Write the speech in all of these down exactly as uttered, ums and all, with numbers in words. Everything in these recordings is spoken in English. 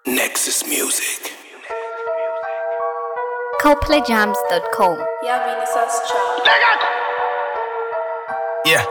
Nexus Music. Copley Jams dot com. Yeah, Vinicius Child. Yeah.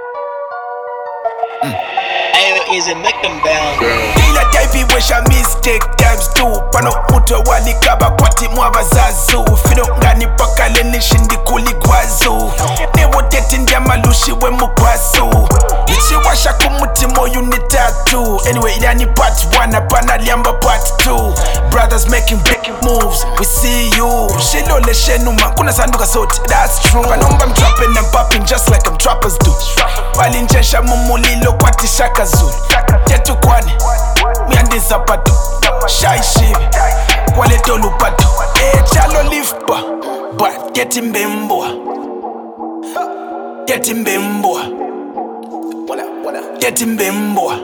Easy make them bounce. Ila type wesha mistake times two. Pano uto walikaba kwati mwabazazu. Fino ngani pakale nishindi kuligwazu. Newo teti ndiamalushi we mukwasu. Ichi washa kumuti moyu ni tattoo. Anyway ilani part one apana liamba part two. Brothers making big moves, we see you. Shilo le shenuma, kuna sanduka sote, that's true. Panomba I'm dropping and popping just like I'm trappers do. Walinjesha mumulilo kwati shaka zulu. Yetu kwani, miandi zapato. Shai shivi, wale tolu pato. Eh, chalo liftba, but get him bimboa. Get him bimboa. Get him bimboa.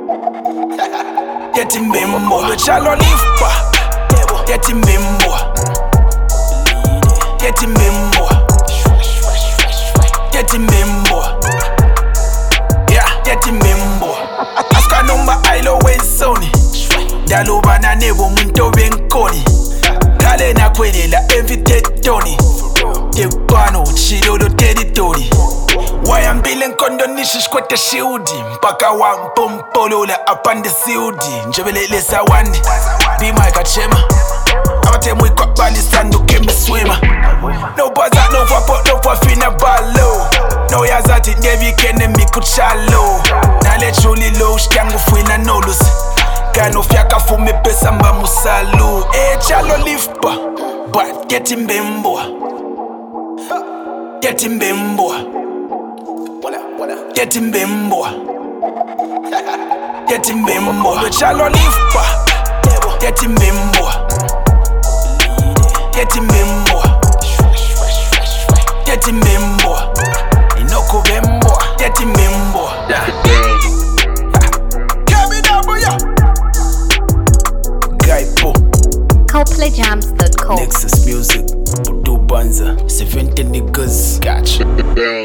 Get him bimboa. Chalo liftba, get him bimboa. Get him bimboa. Get him bimboa. Yeah, get him bimboa. Afka numba ailo wensoni. Daluba na nebo muntu benkoni. Kale na kwelela evitetoni. Tepano chidolo territory. Wayambile nkondo nishishkwete shiudi. Mpaka wampompolola apande siudi. Njebelele sawani Bima ikachema Amatemu ikwa bali sandu kemi swima. No baza no wapo no wafina balo. No yazati ngevi kene mikuchalo. Nale chuli low shkangu fwina nolus. Kano fyaka fume pesa mba musalu. Eh chalo liftba, but get him bimboa. Get him bimboa. Get him bimboa. Get him bimboa. Chalo liftba, get him bimboa. Get him bimboa. Get him bimboa. Inoko bimboa. Get him bimboa. Copley Jams dot com. Nexus Music, Budu Banza, seventy niggas, gotcha.